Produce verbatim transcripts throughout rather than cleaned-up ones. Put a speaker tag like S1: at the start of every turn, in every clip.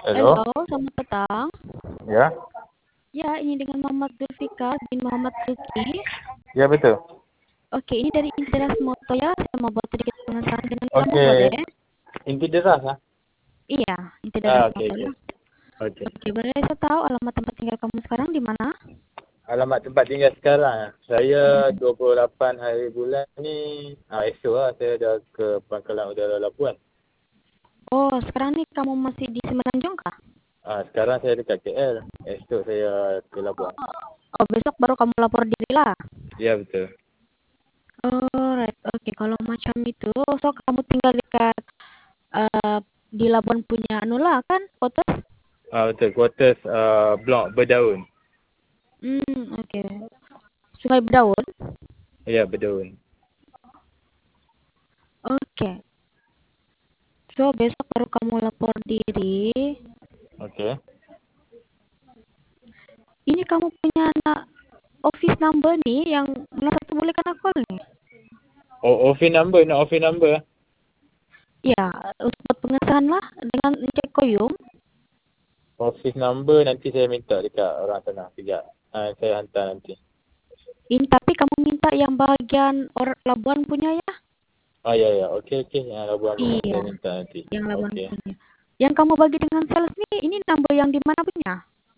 S1: Halo,
S2: Halo, selamat petang.
S1: ya,
S2: Ya, ini dengan Muhammad Zulfikar bin Muhammad Zuki.
S1: ya betul.
S2: Oke, ini dari Intiras Moto ya. Saya mau buat sedikit pengesahan dengan kamu,
S1: Oke,
S2: boleh?
S1: inti deras ah.
S2: Iya, Intiras
S1: Ah, oke
S2: Moto
S1: oke.
S2: ya.
S1: Oke.
S2: Oke, boleh saya tahu alamat tempat tinggal kamu sekarang di mana?
S1: Alamat tempat tinggal sekarang, ah. Saya
S2: Mm-mm.
S1: dua puluh lapan hari bulan ni, ah, esok lah saya dah ke Pangkalan Udara Labuan.
S2: Oh, sekarang nih kamu masih di Semenanjung kah?
S1: Ah, sekarang saya dekat K L. Esok saya ke Labuan.
S2: Oh, besok baru kamu lapor diri lah.
S1: Ya betul.
S2: Oh, right. Oke, kalau macam itu, so kamu tinggal dekat eh, di Labuan punya anu lah kan, Potes?
S1: Ah, betul. Quarters ah, blok berdaun.
S2: Hmm, oke. Sungai Berdaun?
S1: Ya, berdaun.
S2: Oke. So, besok baru kamu lapor diri.
S1: Oke.
S2: Ini kamu punya na- office number nih yang nol satu boleh kan call nih?
S1: Oh, office number, nak office number.
S2: Ya, untuk buat pengesahan lah dengan cek koyum.
S1: Office number nanti saya minta dekat orang sana. Sekejap. Ah, saya hantar nanti.
S2: Ini tapi kamu minta yang bagian orang Labuan punya ya?
S1: Ah, ya ya. Okey okey. Yang Labuan punya
S2: Iya,
S1: saya minta nanti.
S2: yang Labuan
S1: Okey.
S2: punya. Yang kamu bagi dengan sales nih, ini number yang di mana punya?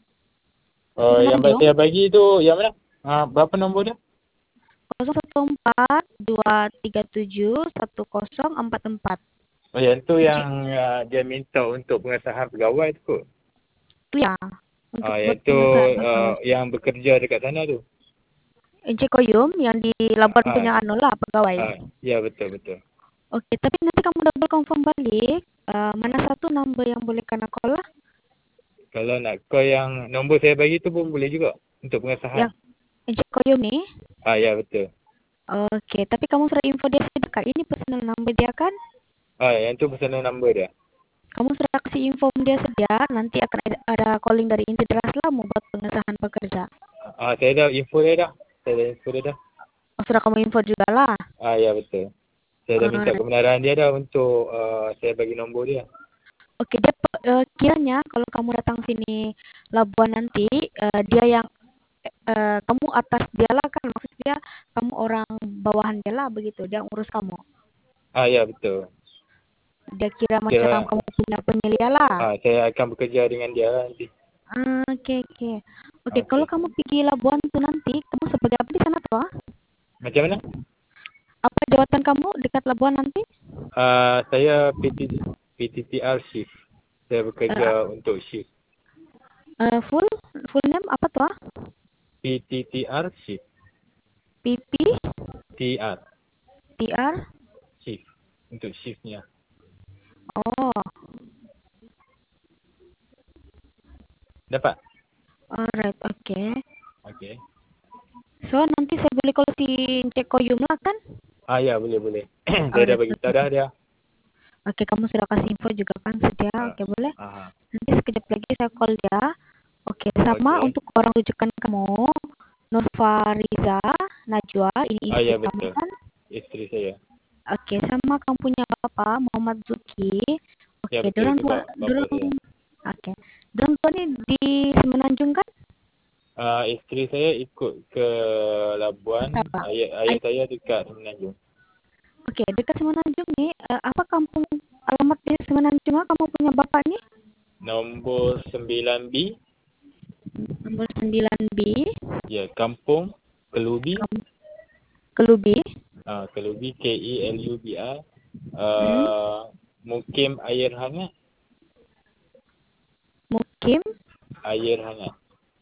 S1: Oh, yang ba-
S2: Semenanjung
S1: saya bagi tu yang mana? Ah, berapa nombor dia?
S2: nol satu empat dua tiga tujuh satu nol empat empat.
S1: Oh, yang tu
S2: Cek
S1: yang uh, dia minta untuk pengesahan pegawai tu kot.
S2: itu ya untuk
S1: Ah, yang
S2: buat
S1: tu
S2: pengesahan
S1: uh,
S2: pegawai.
S1: yang bekerja dekat sana tu.
S2: Cek koyum yang di Labuan
S1: Ah,
S2: punya anu lah pegawai.
S1: ah, ya betul betul.
S2: Oke, tapi nanti kamu double confirm balik. Uh, mana satu number yang boleh kena call lah?
S1: Kalau nak call yang nombor saya bagi tu pun boleh juga untuk pengesahan.
S2: Yang Encik Koyum ni?
S1: Ah, ya betul.
S2: Oke, tapi kamu sudah info dia sedekat ini personal number dia kan?
S1: Ah, yang tu personal number dia.
S2: Kamu sudah kasih info dia sedia, nanti akan ada, ada calling dari inti deras lah mau buat pengesahan pekerja.
S1: Ah, saya dah info dia dah. Saya dah info dia dah.
S2: Oh, sudah kamu info juga lah.
S1: Ah, ya betul. Saya dah minta
S2: Alright.
S1: kebenaran dia dah untuk uh, saya bagi nombor dia.
S2: Oke, dia uh, kiranya kalau kamu datang sini Labuan nanti, uh, dia yang uh, kamu atas dia lah kan, maksud dia kamu orang bawahan dia lah begitu, dia ngurus kamu.
S1: Ah, ya betul.
S2: Dia kira macam
S1: Kira
S2: kamu punya pemilia lah.
S1: ah, saya akan bekerja dengan dia lah nanti.
S2: Ah, oke oke. Oke, kalau
S1: Okey.
S2: kamu pergi Labuan tuh nanti, kamu sebagai apa di sana tuh? Ah?
S1: Macam mana?
S2: Apa jabatan kamu dekat Labuan nanti?
S1: Uh, saya P T, P T T R shift. Saya
S2: Uh,
S1: bekerja untuk shift.
S2: uh, full full name apa tuh? Ah?
S1: P T T R shift.
S2: P P
S1: T R
S2: T R.
S1: shift. Untuk shiftnya.
S2: Oh,
S1: Dapat?
S2: alright, oke. Okay.
S1: Okey.
S2: So nanti saya boleh call si Cek Koyum lah kan?
S1: Ah, ya boleh boleh. Saya dah
S2: Alright,
S1: bagi
S2: oke.
S1: tahu dah dia.
S2: Oke, kamu sudah kasih info juga kan sedia?
S1: Ah,
S2: Oke, boleh.
S1: aha.
S2: Nanti sekejap lagi saya call dia. Oke, sama
S1: Okey.
S2: untuk orang rujukan kamu, Nurfa Riza Najwa, ini
S1: Ah,
S2: istri
S1: ya
S2: kamu
S1: betul.
S2: kan?
S1: Isteri saya.
S2: Oke, sama kamu punya bapak Muhammad Zuki.
S1: Ya
S2: Oke,
S1: betul
S2: dorang
S1: itu
S2: tua,
S1: bap bapa
S2: dorang,
S1: saya.
S2: oke, dorang tua ni di Semenanjung kan?
S1: Ah, isteri saya ikut ke Labuan.
S2: Sabah.
S1: Ayah ayah
S2: Ay-
S1: saya dekat Semenanjung.
S2: Oke, dekat Semenanjung ni, eh, apa kampung alamat di Semenanjung ah, kamu punya bapak ni?
S1: Nombor sembilan B.
S2: Nombor sembilan B,
S1: Ya, Kampung Kelubi.
S2: Kam- Kelubi.
S1: Ah, Kelubi K E L U B I.
S2: Hmm,
S1: Uh, Mukim air hangat.
S2: Mukim.
S1: Air hangat.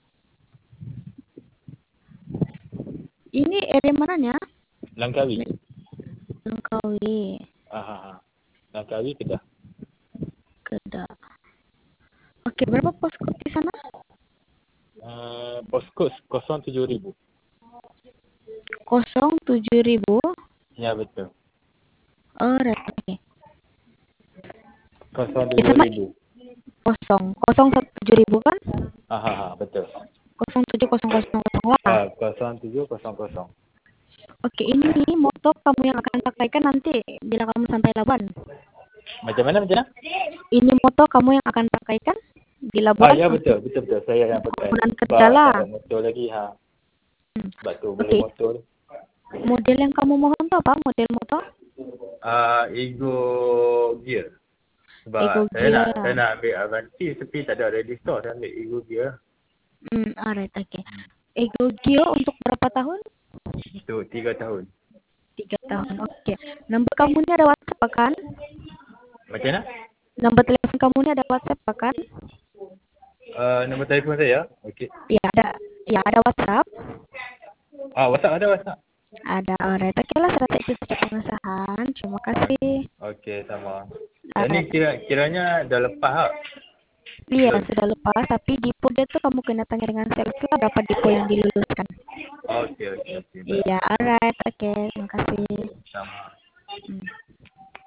S2: Ini area mananya?
S1: Langkawi.
S2: Langkawi,
S1: Ah, ah, ah. Langkawi Kedah.
S2: Kedah. Oke, berapa posko di sana?
S1: Uh, Postcode kosong tujuh ribu.
S2: Kosong tujuh ribu.
S1: Ya betul.
S2: Oh, right, oke.
S1: Kosong
S2: Eh,
S1: tujuh
S2: sama
S1: ribu.
S2: kosong, kosong satu tujuh ribu kan?
S1: Ah, ah, ah, betul.
S2: Kosong tujuh kosong kosong kosong lah.
S1: Ah, kosong tujuh kosong kosong.
S2: Oke, ini moto kamu yang akan pakaikan nanti bila kamu sampai Labuan.
S1: Macam mana macam mana?
S2: Ini moto kamu yang akan pakaikan? Di
S1: Ah,
S2: Labuan
S1: ya
S2: untuk
S1: betul, betul betul. Saya yang pakai.
S2: bangunan kerja
S1: Sebab
S2: lah.
S1: tak ada motor lagi ha.
S2: Hmm.
S1: Sebab tu beli
S2: Oke.
S1: motor.
S2: Model yang kamu mohon tuh apa? Model motor?
S1: Ah, Ego Gear.
S2: Ego
S1: Sebab saya nak
S2: Gear.
S1: saya nak ambil Avanti tapi tak ada ready store, saya ambil Ego Gear.
S2: Hmm, alright, oke. Okay. Ego Gear untuk berapa tahun?
S1: Untuk tiga tahun.
S2: Tiga tahun, oke. Okay. Nomor kamu ini ada WhatsApp kan?
S1: Macam mana?
S2: Nomor telepon kamu ini ada WhatsApp kan?
S1: Uh, nombor telefon saya? Okey.
S2: Ya ada, ya ada WhatsApp.
S1: Ah, WhatsApp ada WhatsApp.
S2: Ada, alright. Oke lah, sudah itu saja pengesahan. Terima kasih.
S1: Okey, sama. Dan
S2: Alright.
S1: ni kira kiranya dah lepas tak?
S2: Iya, sudah lepas. Tapi Dipo dia tuh kamu kena tanya dengan sales lah berapa Dipo yang diluluskan.
S1: Okey, okey, okey.
S2: Iya, alright. Oke, terima kasih.
S1: Sama.
S2: Hmm.